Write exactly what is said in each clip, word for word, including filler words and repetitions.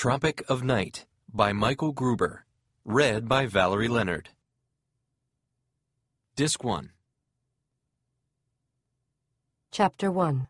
Tropic of Night by Michael Gruber. Read by Valerie Leonard. Disc one. Chapter one.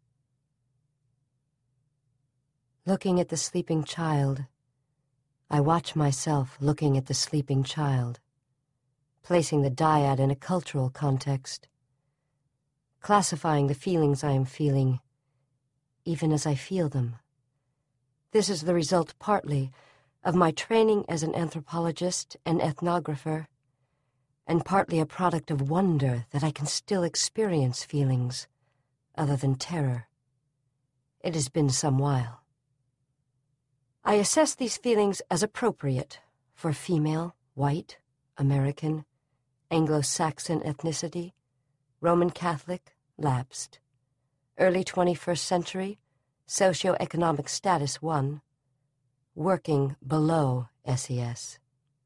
Looking at the sleeping child, I watch myself looking at the sleeping child, placing the dyad in a cultural context, classifying the feelings I am feeling, even as I feel them. This is the result partly of my training as an anthropologist and ethnographer, and partly a product of wonder that I can still experience feelings other than terror. It has been some while. I assess these feelings as appropriate for female, white, American, Anglo-Saxon ethnicity, Roman Catholic, lapsed, early twenty-first century, socioeconomic status one, working below S E S.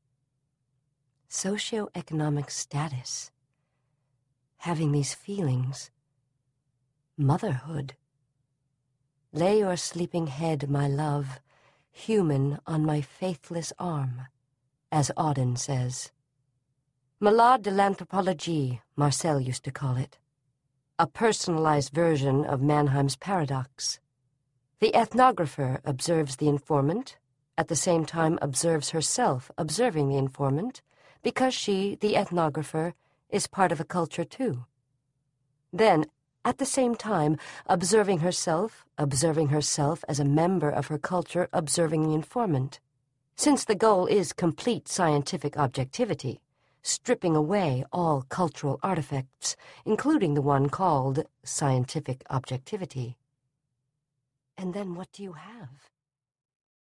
Socioeconomic status. Having these feelings. Motherhood. Lay your sleeping head, my love, human on my faithless arm, as Auden says. Malade de l'anthropologie, Marcel used to call it. A personalized version of Mannheim's paradox. The ethnographer observes the informant, at the same time observes herself observing the informant, because she, the ethnographer, is part of a culture too. Then, at the same time, observing herself, observing herself as a member of her culture, observing the informant. Since the goal is complete scientific objectivity, stripping away all cultural artifacts, including the one called scientific objectivity. And then what do you have?